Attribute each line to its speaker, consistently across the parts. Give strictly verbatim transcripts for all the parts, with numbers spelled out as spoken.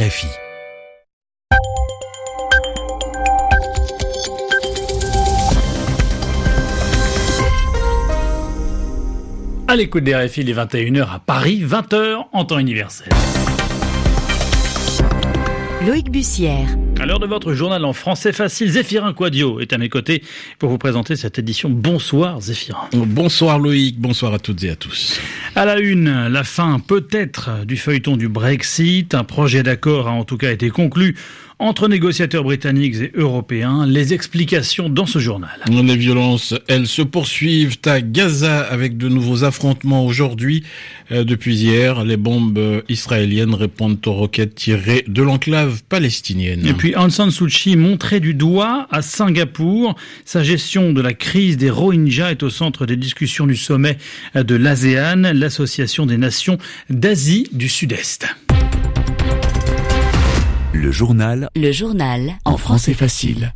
Speaker 1: F I.
Speaker 2: À l'écoute des R F I, il est vingt et une heures à Paris, vingt heures en temps universel.
Speaker 3: Loïc Bussière.
Speaker 2: À l'heure de votre journal en français facile, Zéphirin Quadio est à mes côtés pour vous présenter cette édition. Bonsoir Zéphirin.
Speaker 4: Bonsoir Loïc, bonsoir à toutes et à tous.
Speaker 2: À la une, la fin peut-être du feuilleton du Brexit. Un projet d'accord a en tout cas été conclu entre négociateurs britanniques et européens. Les explications dans ce journal.
Speaker 4: Les violences, elles se poursuivent à Gaza avec de nouveaux affrontements aujourd'hui. Euh, depuis hier, les bombes israéliennes répondent aux roquettes tirées de l'enclave palestinienne.
Speaker 2: Et puis Aung San Suu Kyi montré du doigt à Singapour. Sa gestion de la crise des Rohingyas est au centre des discussions du sommet de l'ASEAN, l'association des nations d'Asie du Sud-Est.
Speaker 1: Le journal.
Speaker 3: Le journal.
Speaker 1: En français facile.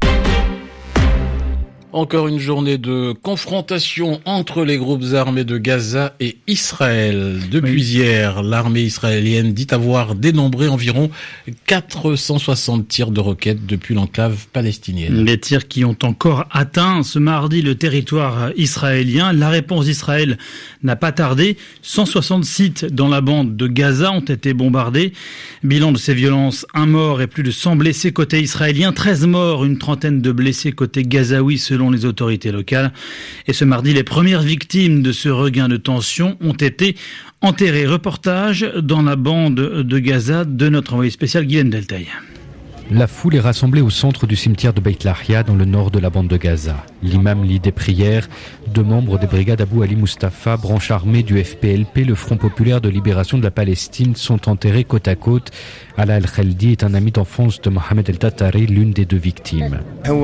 Speaker 4: Encore une journée de confrontation entre les groupes armés de Gaza et Israël. Depuis oui. hier, l'armée israélienne dit avoir dénombré environ quatre cent soixante tirs de roquettes depuis l'enclave palestinienne.
Speaker 2: Les tirs qui ont encore atteint ce mardi le territoire israélien. La réponse d'Israël n'a pas tardé. cent soixante sites dans la bande de Gaza ont été bombardés. Bilan de ces violences, un mort et plus de cent blessés côté israélien, treize morts, une trentaine de blessés côté gazaoui selon selon les autorités locales. Et ce mardi, les premières victimes de ce regain de tension ont été enterrées. Reportage dans la bande de Gaza de notre envoyé spécial Guylaine Deltaï.
Speaker 5: La foule est rassemblée au centre du cimetière de Beit Lahia, dans le nord de la bande de Gaza. L'imam lit des prières. Deux membres des brigades Abu Ali Mustafa, branche armée du F P L P, le Front populaire de libération de la Palestine, sont enterrés côte à côte. Ala El-Khaldi est un ami d'enfance de Mohamed El-Tatari, l'une des deux victimes.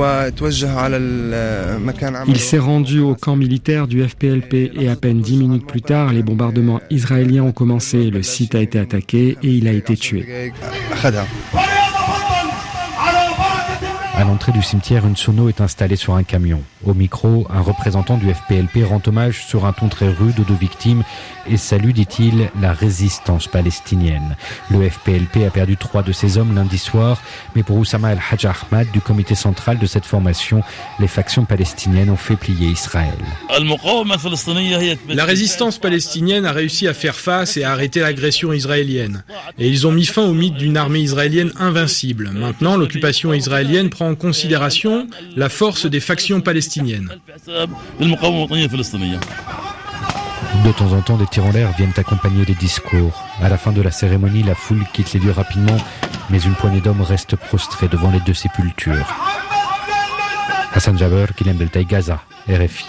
Speaker 6: Il s'est rendu au camp militaire du F P L P et à peine dix minutes plus tard, les bombardements israéliens ont commencé. Le site a été attaqué et il a été tué.
Speaker 5: À l'entrée du cimetière, une sono est installée sur un camion. Au micro, un représentant du F P L P rend hommage sur un ton très rude aux deux victimes et salue, dit-il, la résistance palestinienne. Le F P L P a perdu trois de ses hommes lundi soir, mais pour Oussama El-Hajj Ahmad, du comité central de cette formation, les factions palestiniennes ont fait plier Israël.
Speaker 7: La résistance palestinienne a réussi à faire face et à arrêter l'agression israélienne. Et ils ont mis fin au mythe d'une armée israélienne invincible. Maintenant, l'occupation israélienne prend en considération la force des factions palestiniennes.
Speaker 5: De temps en temps, des tirs en l'air viennent accompagner les discours. À la fin de la cérémonie, la foule quitte les lieux rapidement, mais une poignée d'hommes reste prostrée devant les deux sépultures. Hassan Jaber, Guylaine Deltaï, Gaza, R F I.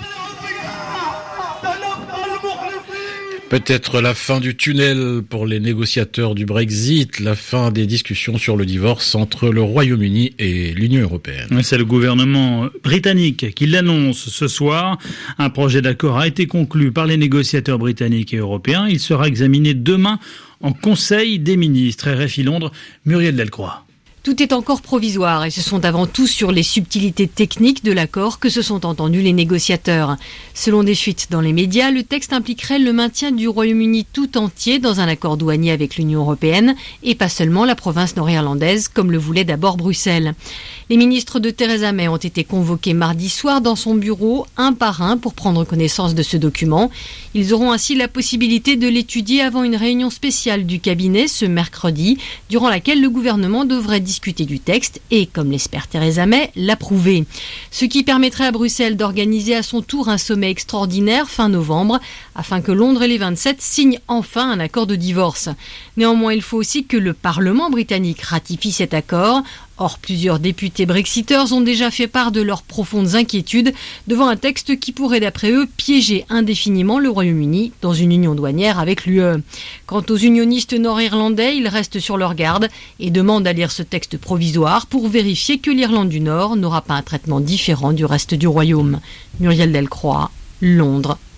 Speaker 4: Peut-être la fin du tunnel pour les négociateurs du Brexit, la fin des discussions sur le divorce entre le Royaume-Uni et l'Union européenne.
Speaker 2: C'est le gouvernement britannique qui l'annonce ce soir. Un projet d'accord a été conclu par les négociateurs britanniques et européens. Il sera examiné demain en Conseil des ministres. R F I Londres, Muriel Delcroix.
Speaker 8: Tout est encore provisoire et ce sont avant tout sur les subtilités techniques de l'accord que se sont entendus les négociateurs. Selon des fuites dans les médias, le texte impliquerait le maintien du Royaume-Uni tout entier dans un accord douanier avec l'Union européenne et pas seulement la province nord-irlandaise comme le voulait d'abord Bruxelles. Les ministres de Theresa May ont été convoqués mardi soir dans son bureau, un par un, pour prendre connaissance de ce document. Ils auront ainsi la possibilité de l'étudier avant une réunion spéciale du cabinet ce mercredi, durant laquelle le gouvernement devrait discuter du texte et, comme l'espère Theresa May, l'approuver. Ce qui permettrait à Bruxelles d'organiser à son tour un sommet extraordinaire fin novembre, afin que Londres et les vingt-sept signent enfin un accord de divorce. Néanmoins, il faut aussi que le Parlement britannique ratifie cet accord. Or, plusieurs députés brexiteurs ont déjà fait part de leurs profondes inquiétudes devant un texte qui pourrait, d'après eux, piéger indéfiniment le Royaume-Uni dans une union douanière avec l'U E. Quant aux unionistes nord-irlandais, ils restent sur leur garde et demandent à lire ce texte provisoire pour vérifier que l'Irlande du Nord n'aura pas un traitement différent du reste du Royaume. Muriel Delcroix, Londres,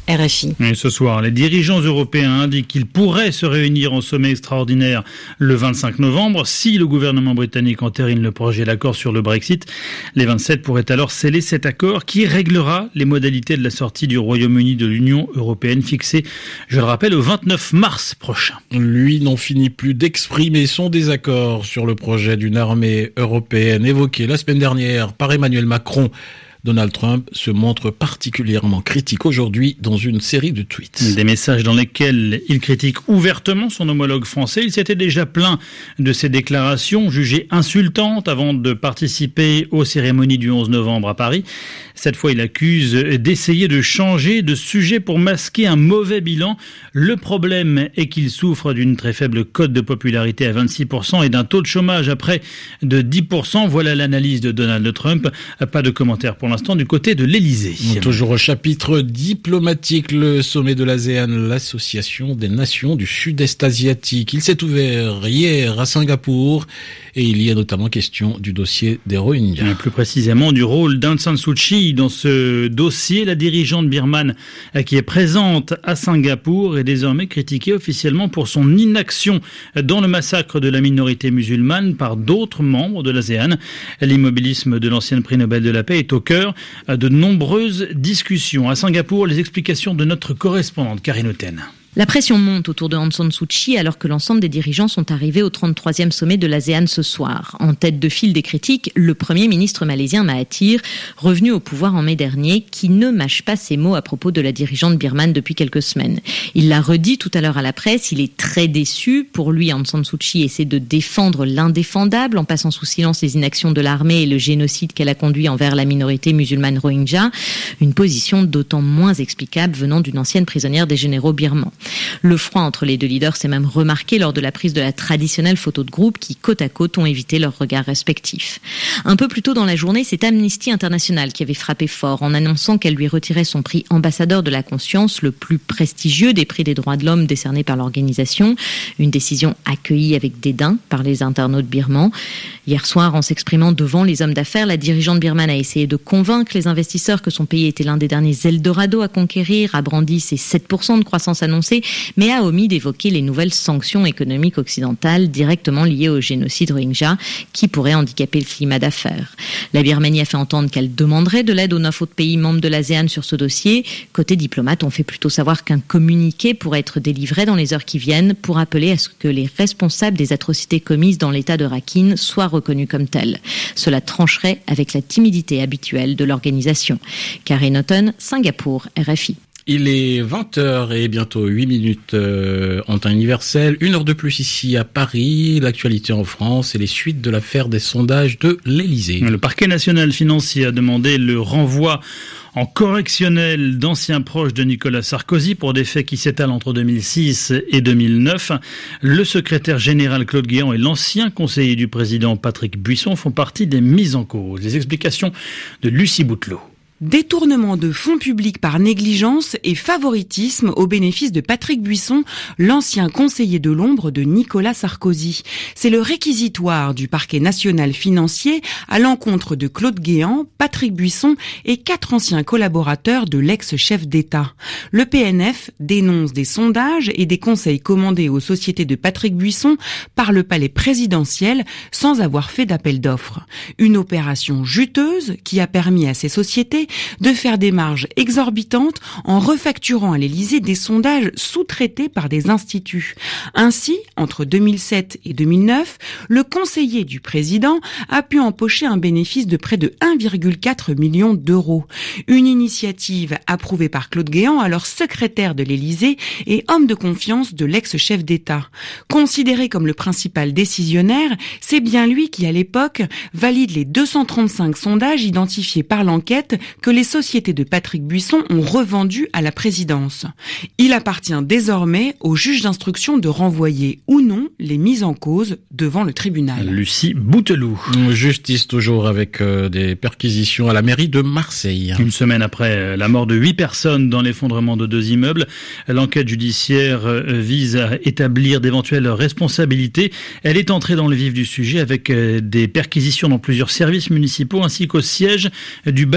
Speaker 8: R F I.
Speaker 2: Et ce soir, les dirigeants européens indiquent qu'ils pourraient se réunir en sommet extraordinaire le vingt-cinq novembre. Si le gouvernement britannique entérine le projet d'accord sur le Brexit, les vingt-sept pourraient alors sceller cet accord qui réglera les modalités de la sortie du Royaume-Uni de l'Union européenne fixée, je le rappelle, au vingt-neuf mars prochain.
Speaker 4: Lui n'en finit plus d'exprimer son désaccord sur le projet d'une armée européenne évoqué la semaine dernière par Emmanuel Macron. Donald Trump se montre particulièrement critique aujourd'hui dans une série de tweets.
Speaker 2: Des messages dans lesquels il critique ouvertement son homologue français. Il s'était déjà plaint de ses déclarations jugées insultantes avant de participer aux cérémonies du onze novembre à Paris. Cette fois, il accuse d'essayer de changer de sujet pour masquer un mauvais bilan. Le problème est qu'il souffre d'une très faible cote de popularité à vingt-six pour cent et d'un taux de chômage à près de dix pour cent. Voilà l'analyse de Donald Trump. Pas de commentaire pour l'instant du côté de l'Elysée.
Speaker 4: Toujours au chapitre diplomatique, le sommet de l'ASEAN, l'association des nations du sud-est asiatique. Il s'est ouvert hier à Singapour et il y a notamment question du dossier des Rohingyas.
Speaker 2: Plus précisément du rôle d'Aung San Suu Kyi dans ce dossier. La dirigeante birmane qui est présente à Singapour est désormais critiquée officiellement pour son inaction dans le massacre de la minorité musulmane par d'autres membres de l'ASEAN. L'immobilisme de l'ancienne prix Nobel de la paix est au cœur de nombreuses discussions. À Singapour, les explications de notre correspondante Karine Oten.
Speaker 9: La pression monte autour de Aung San Suu Kyi alors que l'ensemble des dirigeants sont arrivés au trente-troisième sommet de l'ASEAN ce soir. En tête de file des critiques, le Premier ministre malaisien Mahathir, revenu au pouvoir en mai dernier, qui ne mâche pas ses mots à propos de la dirigeante birmane depuis quelques semaines. Il l'a redit tout à l'heure à la presse, il est très déçu. Pour lui, Aung San Suu Kyi essaie de défendre l'indéfendable en passant sous silence les inactions de l'armée et le génocide qu'elle a conduit envers la minorité musulmane Rohingya. Une position d'autant moins explicable venant d'une ancienne prisonnière des généraux birmans. Le froid entre les deux leaders s'est même remarqué lors de la prise de la traditionnelle photo de groupe qui, côte à côte, ont évité leurs regards respectifs. Un peu plus tôt dans la journée, c'est Amnesty International qui avait frappé fort en annonçant qu'elle lui retirait son prix ambassadeur de la conscience, le plus prestigieux des prix des droits de l'homme décernés par l'organisation. Une décision accueillie avec dédain par les internautes birmans. Hier soir, en s'exprimant devant les hommes d'affaires, la dirigeante birmane a essayé de convaincre les investisseurs que son pays était l'un des derniers Eldorado à conquérir, a brandi ses sept pour cent de croissance annoncée, mais a omis d'évoquer les nouvelles sanctions économiques occidentales directement liées au génocide Rohingya qui pourraient handicaper le climat d'affaires. La Birmanie a fait entendre qu'elle demanderait de l'aide aux neuf autres pays membres de l'ASEAN sur ce dossier. Côté diplomate, on fait plutôt savoir qu'un communiqué pourrait être délivré dans les heures qui viennent pour appeler à ce que les responsables des atrocités commises dans l'état de Rakhine soient reconnus comme tels. Cela trancherait avec la timidité habituelle de l'organisation. Karine Oten, Singapour, R F I.
Speaker 4: Il est vingt heures et bientôt huit minutes euh, en temps universel. Une heure de plus ici à Paris. L'actualité en France et les suites de l'affaire des sondages de l'Élysée.
Speaker 2: Le parquet national financier a demandé le renvoi en correctionnel d'anciens proches de Nicolas Sarkozy pour des faits qui s'étalent entre deux mille six et deux mille neuf. Le secrétaire général Claude Guéant et l'ancien conseiller du président Patrick Buisson font partie des mises en cause. Les explications de Lucie Boutelot.
Speaker 10: Détournement de fonds publics par négligence et favoritisme au bénéfice de Patrick Buisson, l'ancien conseiller de l'ombre de Nicolas Sarkozy. C'est le réquisitoire du parquet national financier à l'encontre de Claude Guéant, Patrick Buisson et quatre anciens collaborateurs de l'ex-chef d'État. Le P N F dénonce des sondages et des conseils commandés aux sociétés de Patrick Buisson par le palais présidentiel sans avoir fait d'appel d'offres. Une opération juteuse qui a permis à ces sociétés de faire des marges exorbitantes en refacturant à l'Élysée des sondages sous-traités par des instituts. Ainsi, entre deux mille sept et deux mille neuf, le conseiller du président a pu empocher un bénéfice de près de un virgule quatre million d'euros. Une initiative approuvée par Claude Guéant, alors secrétaire de l'Élysée et homme de confiance de l'ex-chef d'État. Considéré comme le principal décisionnaire, c'est bien lui qui, à l'époque, valide les deux cent trente-cinq sondages identifiés par l'enquête que les sociétés de Patrick Buisson ont revendu à la présidence. Il appartient désormais au juge d'instruction de renvoyer ou non les mises en cause devant le tribunal.
Speaker 2: Lucie Bouteloup.
Speaker 4: Justice toujours avec euh, des perquisitions à la mairie de Marseille.
Speaker 2: Une semaine après la mort de huit personnes dans l'effondrement de deux immeubles, l'enquête judiciaire vise à établir d'éventuelles responsabilités. Elle est entrée dans le vif du sujet avec des perquisitions dans plusieurs services municipaux ainsi qu'au siège du bailleur social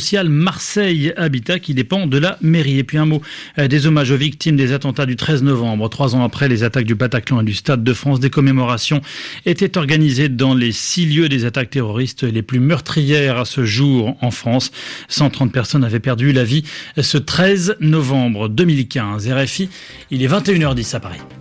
Speaker 2: social Marseille Habitat qui dépend de la mairie. Et puis un mot des hommages aux victimes des attentats du treize novembre. Trois ans après les attaques du Bataclan et du Stade de France, des commémorations étaient organisées dans les six lieux des attaques terroristes les plus meurtrières à ce jour en France. cent trente personnes avaient perdu la vie ce treize novembre deux mille quinze. R F I, il est vingt et une heures dix à Paris.